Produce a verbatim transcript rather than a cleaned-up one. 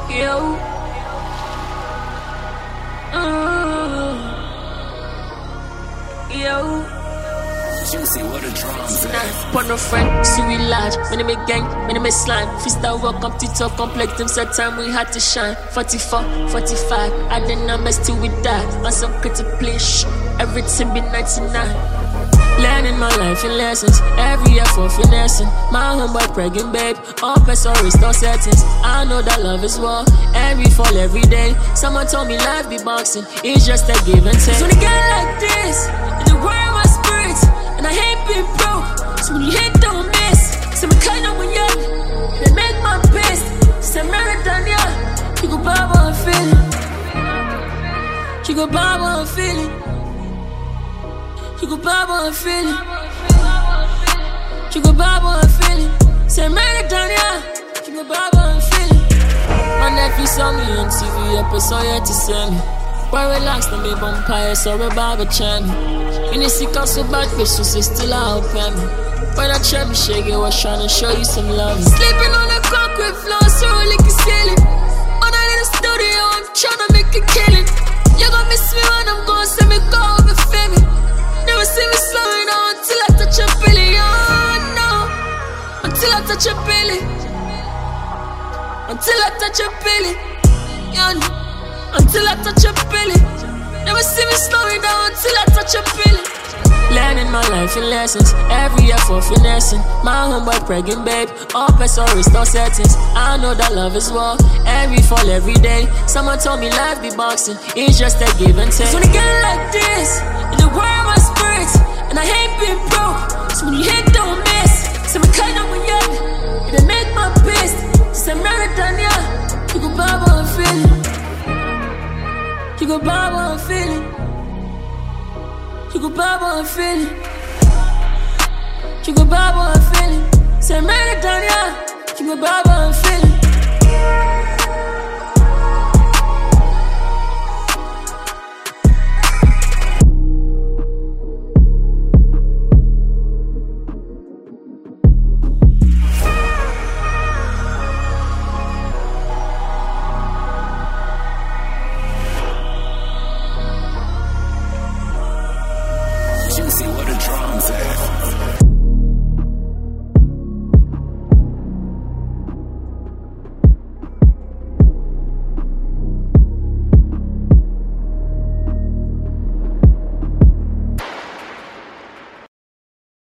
Yo. Uh, yo. Juicy, what a drums at. Put no friend, see we large. When they make gang, when they make slime. Freestyle work up to top complex. Them said time we had to shine. forty-four, forty-five. I did not mess till we die. On some pretty place. Everything be ninety-nine. Learning my life in lessons, every year for finessing. My homeboy pregnant babe, all best or restore settings. I know that love is war, and we fall every day. Someone told me life be boxing, it's just a give and take. So when you get like this, in the world of my spirits, and I hate being broke, so when you hit don't miss. So me kind of when young, they make my best. Say marathon, yeah, you go buy what I'm feeling. You go buy what I'm feeling. You go buy what I'm feeling. You go buy what I'm feeling. Say marathon, yeah. You go buy what I'm feeling. My nephew saw me on T V episode yet to send me. But relax, no me vampire, so we Baba channel. In the sick house so bad, bitch, so still out pay me. But I try me shake it, was trying to show you some love. Sleeping on the concrete floor, so like a ceiling. On a little studio, I'm trying to make a killing. You gon' miss me when I'm gone, send me go over for me. Never see me slowing down until I touch your belly, oh no. Until I touch your belly. Until I touch your belly, yeah. Until I touch your belly. Never see me slowing down until I touch your belly. Learning my life in lessons, every year for finessing. My homeboy pregnant babe, all best or restore settings. I know that love is war, and we fall every day. Someone told me life be boxing, it's just a give and take. So when you get like this, in the world of my spirits, and I hate being broke, so when you hit don't miss. So me kind of when young, they make my best. Say marathon, yeah, you go buy what I'm feeling. You go buy what I'm feeling. You go buy what I'm feeling. You go buy what I'm feeling.